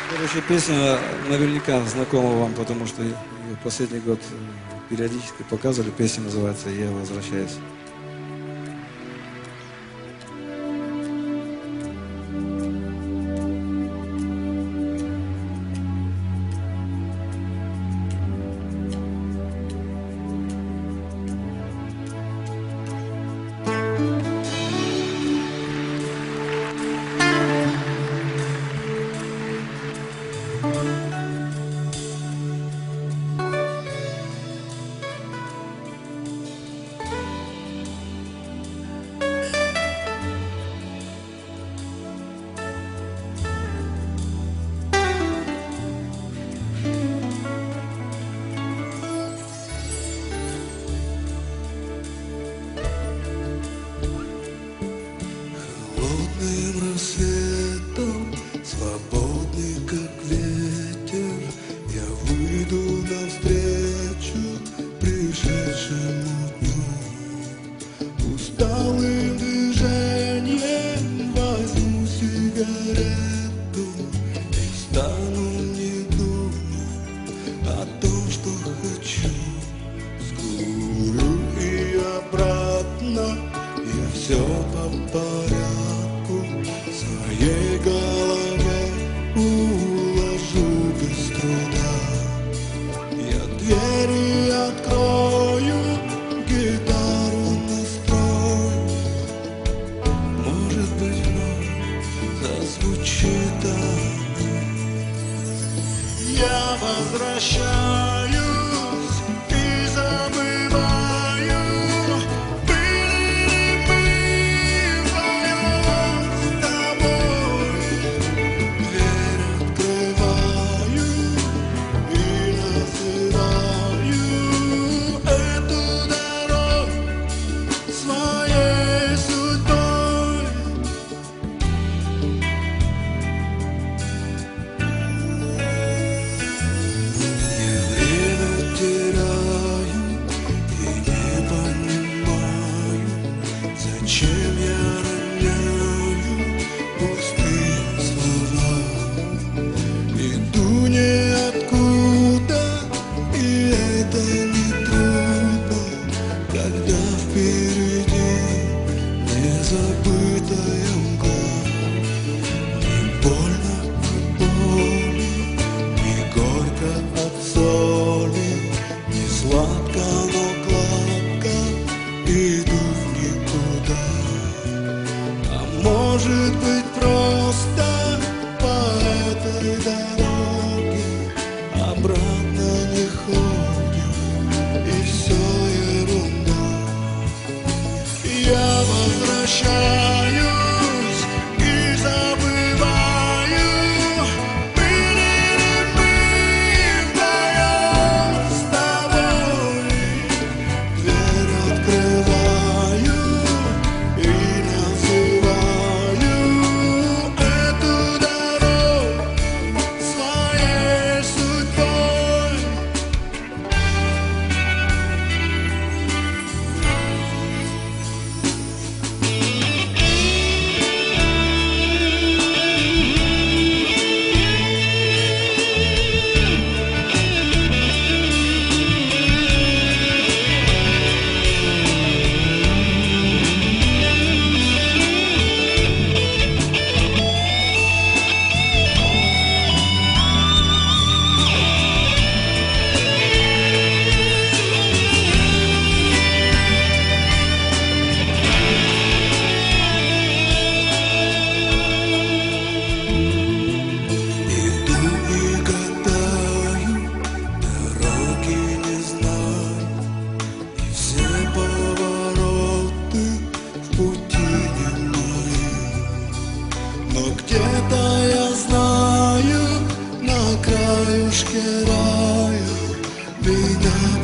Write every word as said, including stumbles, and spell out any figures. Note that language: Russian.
Следующая песня наверняка знакома вам, потому что ее последний год периодически показывали. Песня называется «Я возвращаюсь». Холодным рассветом, свободный как ветер, я выйду навстречу пришедшему дню. Усталым движением возьму сигарету и стану не думать о том, что хочу. Скурю и обратно, я все по порядку в своей голове уложу без труда. Я двери открою, гитару настрою, может быть, вновь зазвучит она. Я возвращаюсь и забываю. Забытая мгла, не больно от боли, не горько от соли, не сладко, но гладко, иду в никуда. А может быть, просто по этой дороге обратно не ходим, и все ерунда. Я возвращаюсь и забываю. Мы вдвоем с тобой. Дверь открываю и называю эту дорогу своей судьбой. Где-то я знаю, на краюшке рая меня